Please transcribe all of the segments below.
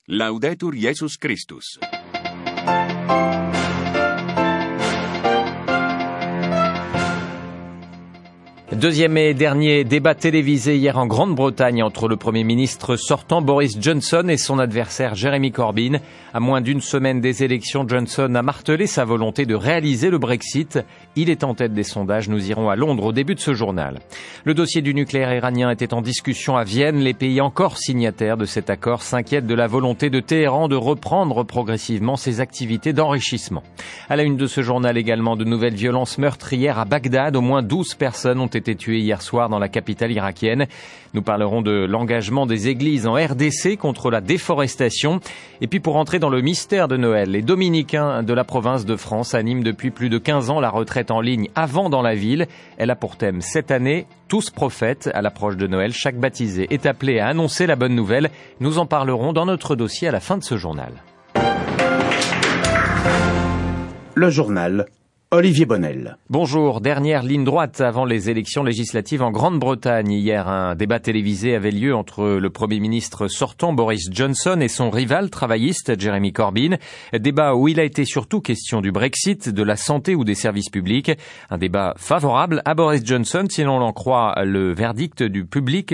Laudetur Jesus Christus. Deuxième et dernier débat télévisé hier en Grande-Bretagne entre le Premier ministre sortant Boris Johnson et son adversaire Jeremy Corbyn. À moins d'une semaine des élections, Johnson a martelé sa volonté de réaliser le Brexit. Il est en tête des sondages. Nous irons à Londres au début de ce journal. Le dossier du nucléaire iranien était en discussion à Vienne. Les pays encore signataires de cet accord s'inquiètent de la volonté de Téhéran de reprendre progressivement ses activités d'enrichissement. À la une de ce journal également, de nouvelles violences meurtrières à Bagdad. Au moins 12 personnes ont été tuées hier soir dans la capitale irakienne. Nous parlerons de l'engagement des églises en RDC contre la déforestation. Et puis pour entrer dans le mystère de Noël, les dominicains de la province de France animent depuis plus de 15 ans la retraite en ligne avant dans la ville. Elle a pour thème cette année tous prophètes. À l'approche de Noël, chaque baptisé est appelé à annoncer la bonne nouvelle. Nous en parlerons dans notre dossier à la fin de ce journal. Le journal Olivier Bonnel. Bonjour, dernière ligne droite avant les élections législatives en Grande-Bretagne. Hier, un débat télévisé avait lieu entre le Premier ministre sortant Boris Johnson et son rival travailliste Jeremy Corbyn. Débat où il a été surtout question du Brexit, de la santé ou des services publics. Un débat favorable à Boris Johnson, si l'on en croit le verdict du public,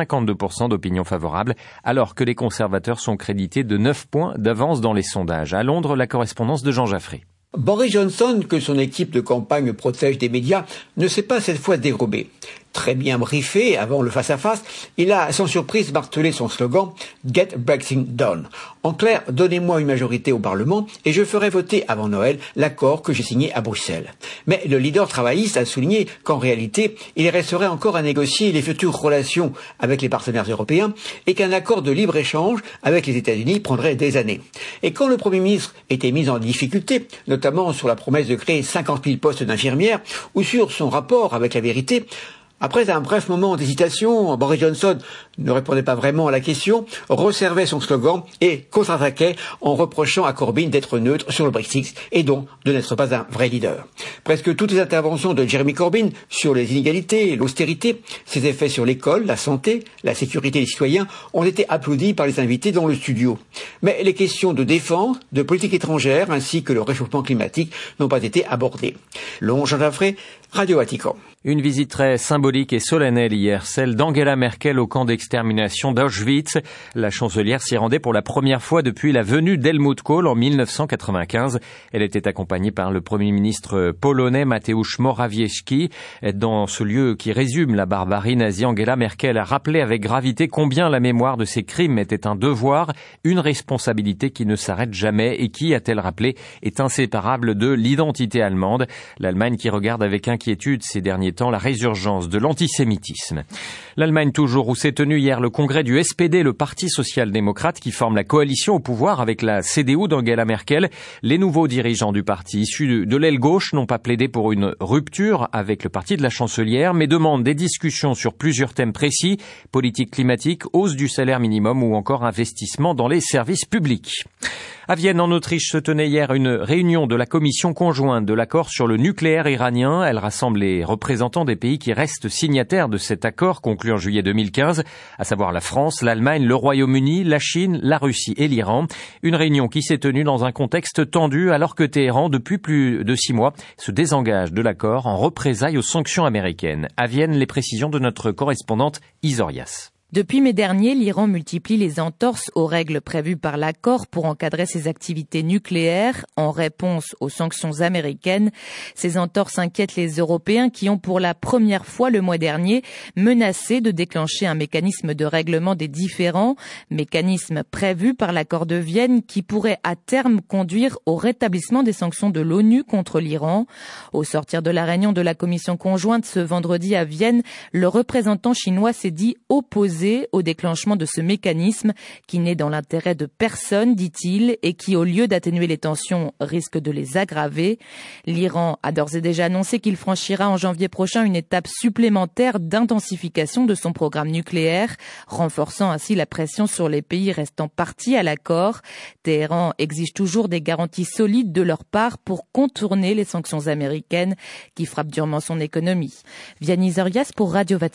52% d'opinion favorable, alors que les conservateurs sont crédités de 9 points d'avance dans les sondages. À Londres, la correspondance de Jean Jaffré. Boris Johnson, que son équipe de campagne protège des médias, ne s'est pas cette fois dérobé. Très bien briefé avant le face-à-face, il a sans surprise martelé son slogan « Get Brexit Done ». En clair, donnez-moi une majorité au Parlement et je ferai voter avant Noël l'accord que j'ai signé à Bruxelles. Mais le leader travailliste a souligné qu'en réalité, il resterait encore à négocier les futures relations avec les partenaires européens et qu'un accord de libre-échange avec les États-Unis prendrait des années. Et quand le Premier ministre était mis en difficulté, notamment sur la promesse de créer 50 000 postes d'infirmières ou sur son rapport avec la vérité, après un bref moment d'hésitation, Boris Johnson ne répondait pas vraiment à la question, resservait son slogan et contre-attaquait en reprochant à Corbyn d'être neutre sur le Brexit et donc de n'être pas un vrai leader. Presque toutes les interventions de Jeremy Corbyn sur les inégalités, l'austérité, ses effets sur l'école, la santé, la sécurité des citoyens ont été applaudies par les invités dans le studio. Mais les questions de défense, de politique étrangère ainsi que le réchauffement climatique n'ont pas été abordées. Long Jean Jaffré, Radio Vatican. Une visite très symbolique et solennelle hier, celle d'Angela Merkel au camp d'extermination d'Auschwitz. La chancelière s'y rendait pour la première fois depuis la venue d'Helmut Kohl en 1995. Elle était accompagnée par le Premier ministre polonais Mateusz Morawiecki. Dans ce lieu qui résume la barbarie nazie, Angela Merkel a rappelé avec gravité combien la mémoire de ces crimes était un devoir, une responsabilité qui ne s'arrête jamais et qui, a-t-elle rappelé, est inséparable de l'identité allemande. L'Allemagne qui regarde avec inquiétude ces derniers temps la résurgence de l'antisémitisme. L'Allemagne toujours, où s'est tenu hier le congrès du SPD, le Parti social-démocrate qui forme la coalition au pouvoir avec la CDU d'Angela Merkel. Les nouveaux dirigeants du parti issus de l'aile gauche n'ont pas plaidé pour une rupture avec le parti de la chancelière, mais demandent des discussions sur plusieurs thèmes précis, politique climatique, hausse du salaire minimum ou encore investissement dans les services publics. À Vienne, en Autriche, se tenait hier une réunion de la commission conjointe de l'accord sur le nucléaire iranien. Elle rassemble les représentants des pays qui restent signataires de cet accord conclu en juillet 2015, à savoir la France, l'Allemagne, le Royaume-Uni, la Chine, la Russie et l'Iran. Une réunion qui s'est tenue dans un contexte tendu alors que Téhéran, depuis plus de 6 mois, se désengage de l'accord en représailles aux sanctions américaines. À Vienne, les précisions de notre correspondante Isorias. Depuis mai dernier, l'Iran multiplie les entorses aux règles prévues par l'accord pour encadrer ses activités nucléaires en réponse aux sanctions américaines. Ces entorses inquiètent les Européens qui ont pour la première fois le mois dernier menacé de déclencher un mécanisme de règlement des différends, mécanisme prévu par l'accord de Vienne qui pourrait à terme conduire au rétablissement des sanctions de l'ONU contre l'Iran. Au sortir de la réunion de la commission conjointe ce vendredi à Vienne, le représentant chinois s'est dit opposé au déclenchement de ce mécanisme qui n'est dans l'intérêt de personne, dit-il, et qui, au lieu d'atténuer les tensions, risque de les aggraver. L'Iran a d'ores et déjà annoncé qu'il franchira en janvier prochain une étape supplémentaire d'intensification de son programme nucléaire, renforçant ainsi la pression sur les pays restant partis à l'accord. Téhéran exige toujours des garanties solides de leur part pour contourner les sanctions américaines qui frappent durement son économie. Vianney Zorias pour Radio Vatican.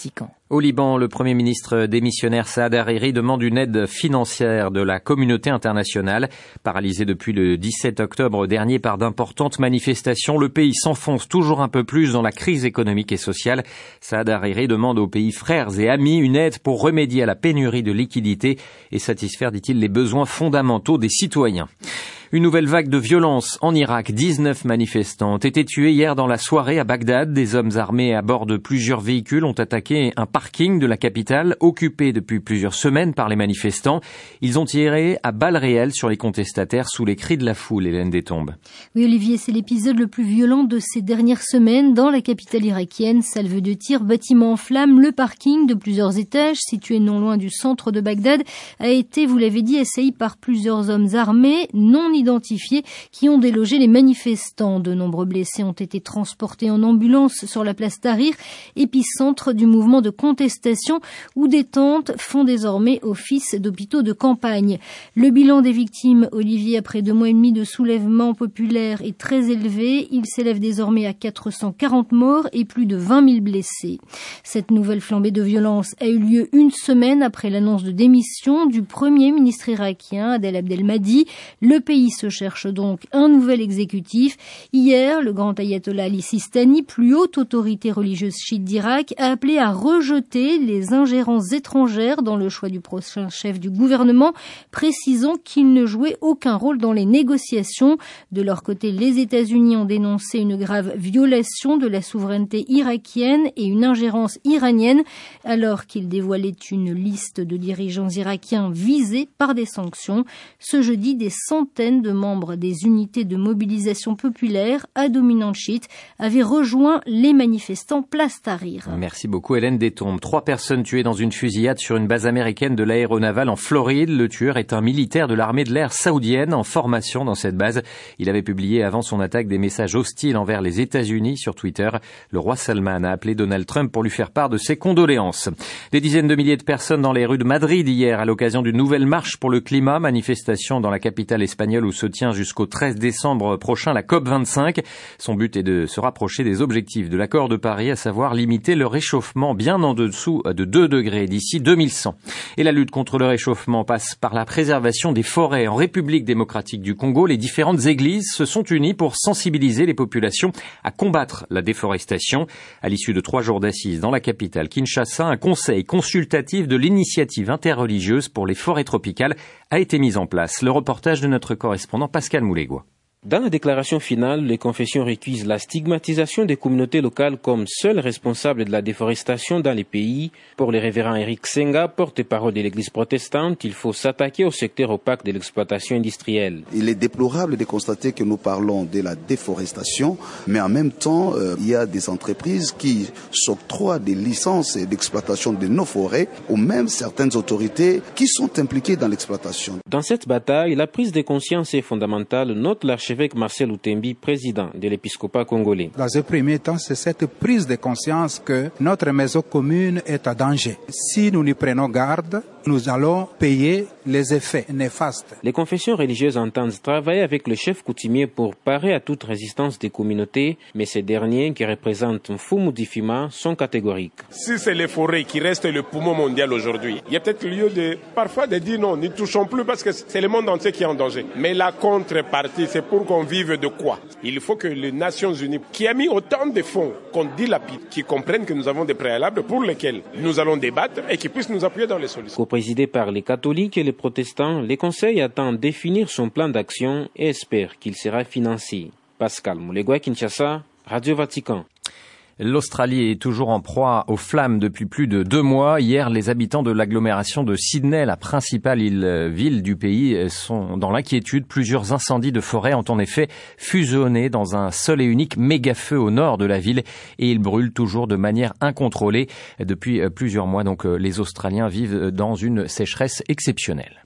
Au Liban, le Premier ministre démissionnaire Saad Hariri demande une aide financière de la communauté internationale. Paralysé depuis le 17 octobre dernier par d'importantes manifestations, le pays s'enfonce toujours un peu plus dans la crise économique et sociale. Saad Hariri demande aux pays frères et amis une aide pour remédier à la pénurie de liquidités et satisfaire, dit-il, les besoins fondamentaux des citoyens. Une nouvelle vague de violence en Irak. 19 manifestants ont été tués hier dans la soirée à Bagdad. Des hommes armés à bord de plusieurs véhicules ont attaqué un parking de la capitale, occupé depuis plusieurs semaines par les manifestants. Ils ont tiré à balles réelles sur les contestataires sous les cris de la foule, Hélène Détombe. Oui, Olivier, c'est l'épisode le plus violent de ces dernières semaines dans la capitale irakienne. Salve de tir, bâtiment en flammes, le parking de plusieurs étages, situé non loin du centre de Bagdad, a été, vous l'avez dit, assailli par plusieurs hommes armés, non identifiés, qui ont délogé les manifestants. De nombreux blessés ont été transportés en ambulance sur la place Tahrir, épicentre du mouvement de contestation où des tentes font désormais office d'hôpitaux de campagne. Le bilan des victimes, Olivier, après 2 mois et demi de soulèvement populaire, est très élevé. Il s'élève désormais à 440 morts et plus de 20 000 blessés. Cette nouvelle flambée de violence a eu lieu une semaine après l'annonce de démission du premier ministre irakien, Adel Abdelmahdi. Le pays se cherche donc un nouvel exécutif. Hier, le grand ayatollah Ali Sistani, plus haute autorité religieuse chiite d'Irak, a appelé à rejeter les ingérences étrangères dans le choix du prochain chef du gouvernement, précisant qu'il ne jouait aucun rôle dans les négociations. De leur côté, les États-Unis ont dénoncé une grave violation de la souveraineté irakienne et une ingérence iranienne, alors qu'ils dévoilaient une liste de dirigeants irakiens visés par des sanctions. Ce jeudi, des centaines de membres des unités de mobilisation populaire à dominante chiite avaient rejoint les manifestants place Tahrir. Merci beaucoup Hélène Détombe. 3 personnes tuées dans une fusillade sur une base américaine de l'aéronavale en Floride. Le tueur est un militaire de l'armée de l'air saoudienne en formation dans cette base. Il avait publié avant son attaque des messages hostiles envers les États-Unis sur Twitter. Le roi Salman a appelé Donald Trump pour lui faire part de ses condoléances. Des dizaines de milliers de personnes dans les rues de Madrid hier à l'occasion d'une nouvelle marche pour le climat. Manifestation dans la capitale espagnole où se tient jusqu'au 13 décembre prochain la COP25. Son but est de se rapprocher des objectifs de l'accord de Paris, à savoir limiter le réchauffement bien en dessous de 2 degrés d'ici 2100. Et la lutte contre le réchauffement passe par la préservation des forêts. En République démocratique du Congo, les différentes églises se sont unies pour sensibiliser les populations à combattre la déforestation. À l'issue de 3 jours d'assises dans la capitale Kinshasa, un conseil consultatif de l'initiative interreligieuse pour les forêts tropicales a été mis en place. Le reportage de notre correspondant Pascal Moulégois. Dans la déclaration finale, les confessions récusent la stigmatisation des communautés locales comme seules responsables de la déforestation dans les pays. Pour le révérend Eric Senga, porte-parole de l'église protestante, il faut s'attaquer au secteur opaque de l'exploitation industrielle. Il est déplorable de constater que nous parlons de la déforestation, mais en même temps, il y a des entreprises qui s'octroient des licences d'exploitation de nos forêts, ou même certaines autorités qui sont impliquées dans l'exploitation. Dans cette bataille, la prise de conscience est fondamentale, note l'archevêque Marcel Outembi, président de l'épiscopat congolais. Dans un premier temps, c'est cette prise de conscience que notre maison commune est en danger. Si nous n'y prenons garde, nous allons payer les effets néfastes. Les confessions religieuses entendent travailler avec le chef coutumier pour parer à toute résistance des communautés, mais ces derniers, qui représentent Mfumu Difima, sont catégoriques. Si c'est les forêts qui restent le poumon mondial aujourd'hui, il y a peut-être lieu parfois de dire non, n'y touchons plus parce que c'est le monde entier qui est en danger. Mais la contrepartie, c'est pour qu'on vive de quoi? Il faut que les Nations Unies, qui a mis autant de fonds qu'on dilapide, qui comprennent que nous avons des préalables pour lesquels nous allons débattre et qui puissent nous appuyer dans les solutions. Co-présidé par les catholiques et les protestants, les conseils attendent définir son plan d'action et espèrent qu'il sera financé. Pascal Moulégois, Kinshasa, Radio Vatican. L'Australie est toujours en proie aux flammes depuis plus de 2 mois. Hier, les habitants de l'agglomération de Sydney, la principale ville du pays, sont dans l'inquiétude. Plusieurs incendies de forêt ont en effet fusionné dans un seul et unique méga-feu au nord de la ville et ils brûlent toujours de manière incontrôlée. Depuis plusieurs mois, donc, les Australiens vivent dans une sécheresse exceptionnelle.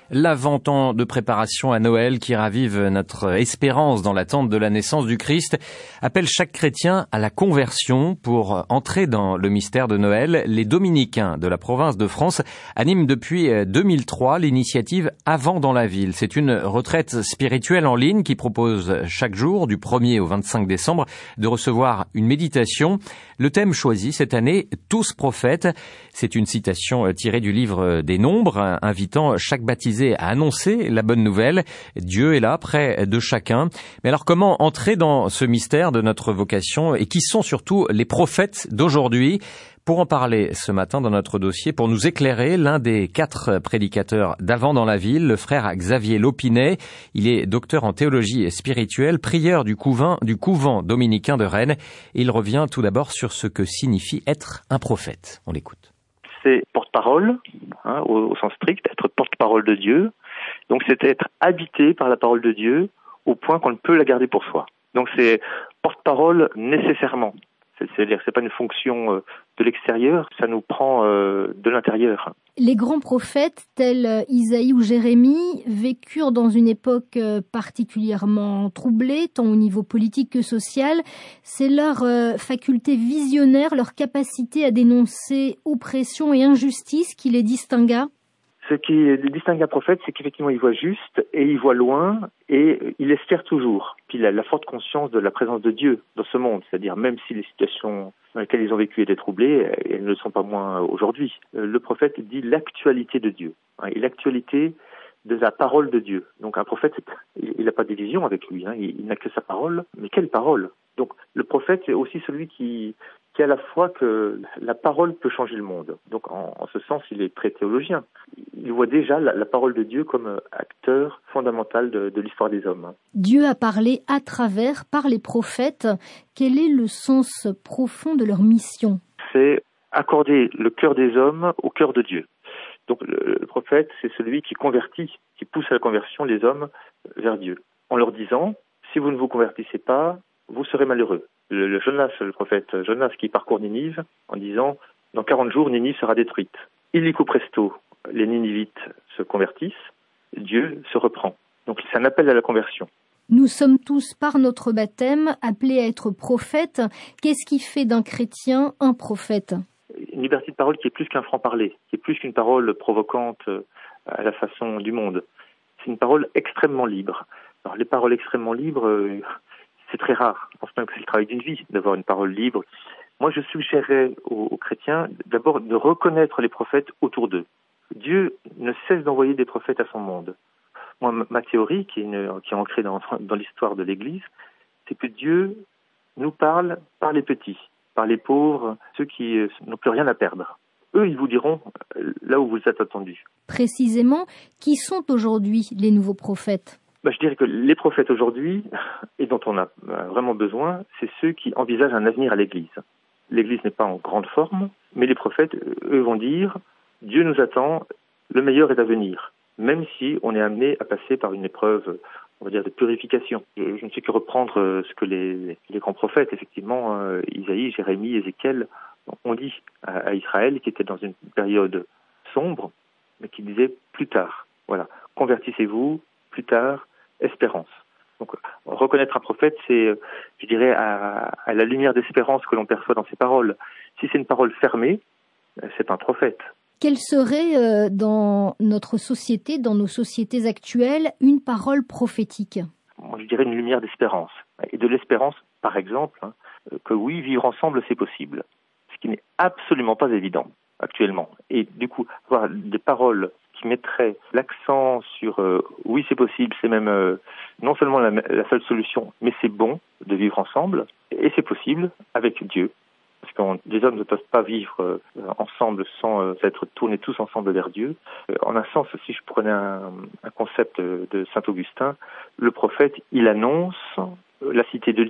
L'avant-temps de préparation à Noël qui ravive notre espérance dans l'attente de la naissance du Christ appelle chaque chrétien à la conversion. Pour entrer dans le mystère de Noël, les dominicains de la province de France animent depuis 2003 l'initiative Avant dans la ville. C'est une retraite spirituelle en ligne qui propose chaque jour, du 1er au 25 décembre, de recevoir une méditation. Le thème choisi cette année, Tous prophètes. C'est une citation tirée du livre des Nombres, invitant chaque baptisé à annoncer la bonne nouvelle. Dieu est là, près de chacun. Mais alors, comment entrer dans ce mystère de notre vocation et qui sont surtout les prophètes d'aujourd'hui? Pour en parler ce matin dans notre dossier, pour nous éclairer, l'un des 4 prédicateurs d'Avant dans la ville, le frère Xavier Lopinet. Il est docteur en théologie spirituelle, prieur du couvent dominicain de Rennes. Et il revient tout d'abord sur ce que signifie être un prophète. On l'écoute. C'est porte-parole, au sens strict, être porte-parole de Dieu. Donc c'est être habité par la parole de Dieu au point qu'on ne peut la garder pour soi. Donc c'est porte-parole nécessairement. C'est-à-dire que c'est pas une fonction de l'extérieur, ça nous prend de l'intérieur. Les grands prophètes tels Isaïe ou Jérémie vécurent dans une époque particulièrement troublée, tant au niveau politique que social. C'est leur faculté visionnaire, leur capacité à dénoncer oppression et injustice qui les distingua. Ce qui distingue un prophète, c'est qu'effectivement il voit juste et il voit loin et il espère toujours. Puis il a la forte conscience de la présence de Dieu dans ce monde, c'est-à-dire même si les situations dans lesquelles ils ont vécu étaient troublées, elles ne le sont pas moins aujourd'hui. Le prophète dit l'actualité de Dieu et l'actualité de la parole de Dieu. Donc un prophète, il n'a pas de vision avec lui, il n'a que sa parole. Mais quelle parole? Donc le prophète est aussi celui qui a la foi que la parole peut changer le monde. Donc en ce sens, il est très théologien. Il voit déjà la parole de Dieu comme acteur fondamental de l'histoire des hommes. Dieu a parlé à travers, par les prophètes. Quel est le sens profond de leur mission? C'est accorder le cœur des hommes au cœur de Dieu. Donc le prophète, c'est celui qui convertit, qui pousse à la conversion les hommes vers Dieu, en leur disant, si vous ne vous convertissez pas, vous serez malheureux. Le Jonas, le prophète Jonas qui parcourt Ninive en disant, dans 40 jours, Ninive sera détruite. Illico presto, les Ninivites se convertissent, Dieu se reprend. Donc c'est un appel à la conversion. Nous sommes tous, par notre baptême, appelés à être prophètes. Qu'est-ce qui fait d'un chrétien un prophète? Une liberté de parole qui est plus qu'un franc-parler, qui est plus qu'une parole provocante à la façon du monde. C'est une parole extrêmement libre. Alors les paroles extrêmement libres, c'est très rare. Je pense même que c'est le travail d'une vie d'avoir une parole libre. Moi, je suggérerais aux chrétiens d'abord de reconnaître les prophètes autour d'eux. Dieu ne cesse d'envoyer des prophètes à son monde. Moi, ma théorie, qui est ancrée dans l'histoire de l'Église, c'est que Dieu nous parle par les petits, par les pauvres, ceux qui n'ont plus rien à perdre. Eux, ils vous diront là où vous êtes attendus. Précisément, qui sont aujourd'hui les nouveaux prophètes? Je dirais que les prophètes aujourd'hui, et dont on a vraiment besoin, c'est ceux qui envisagent un avenir à l'Église. L'Église n'est pas en grande forme, mais les prophètes, eux, vont dire « Dieu nous attend, le meilleur est à venir », même si on est amené à passer par une épreuve, on va dire, de purification. Je ne sais que reprendre ce que les grands prophètes, effectivement, Isaïe, Jérémie, Ézéchiel, ont dit à Israël, qui était dans une période sombre, mais qui disait « plus tard ». Voilà, convertissez-vous, plus tard, espérance. Donc, reconnaître un prophète, c'est, je dirais, à la lumière d'espérance que l'on perçoit dans ses paroles. Si c'est une parole fermée, c'est un prophète. Quelle serait, dans notre société, dans nos sociétés actuelles, une parole prophétique? Moi, je dirais une lumière d'espérance. Et de l'espérance, par exemple, que oui, vivre ensemble, c'est possible. Ce qui n'est absolument pas évident actuellement. Et du coup, avoir des paroles qui mettrait l'accent sur oui, c'est possible, c'est même non seulement la seule solution, mais c'est bon de vivre ensemble, et c'est possible avec Dieu. Parce que les hommes ne peuvent pas vivre ensemble sans être tournés tous ensemble vers Dieu. En un sens, si je prenais un concept de Saint Augustin, le prophète, il annonce la cité de Dieu.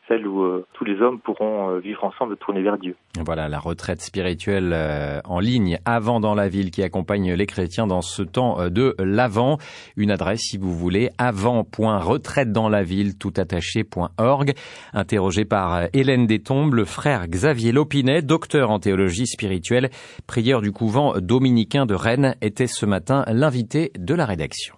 celle où tous les hommes pourront vivre ensemble, tourner vers Dieu. Voilà, la retraite spirituelle en ligne Avent dans la ville qui accompagne les chrétiens dans ce temps de l'Avent. Une adresse, si vous voulez, avant.retraitedanslaville.org. Interrogé par Hélène Détombe, le frère Xavier Lopinet, docteur en théologie spirituelle, prieur du couvent dominicain de Rennes, était ce matin l'invité de la rédaction.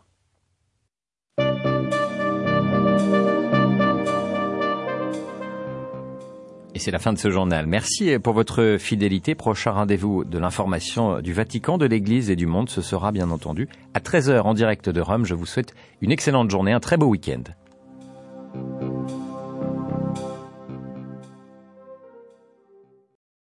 Et c'est la fin de ce journal. Merci pour votre fidélité. Prochain rendez-vous de l'information du Vatican, de l'Église et du monde. Ce sera bien entendu à 13h en direct de Rome. Je vous souhaite une excellente journée, un très beau week-end.